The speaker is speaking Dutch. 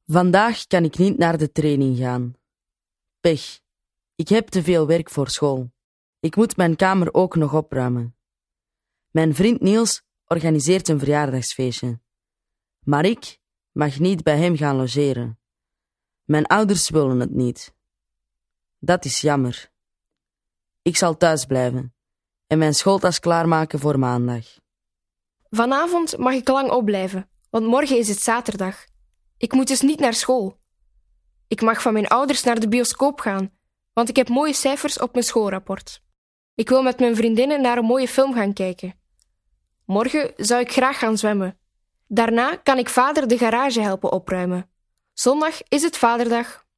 Vandaag kan ik niet naar de training gaan. Pech. Ik heb te veel werk voor school. Ik moet mijn kamer ook nog opruimen. Mijn vriend Niels organiseert een verjaardagsfeestje. Maar ik mag niet bij hem gaan logeren. Mijn ouders willen het niet. Dat is jammer. Ik zal thuis blijven en mijn schooltas klaarmaken voor maandag. Vanavond mag ik lang opblijven, want morgen is het zaterdag. Ik moet dus niet naar school. Ik mag van mijn ouders naar de bioscoop gaan, want ik heb mooie cijfers op mijn schoolrapport. Ik wil met mijn vriendinnen naar een mooie film gaan kijken. Morgen zou ik graag gaan zwemmen. Daarna kan ik vader de garage helpen opruimen. Zondag is het vaderdag.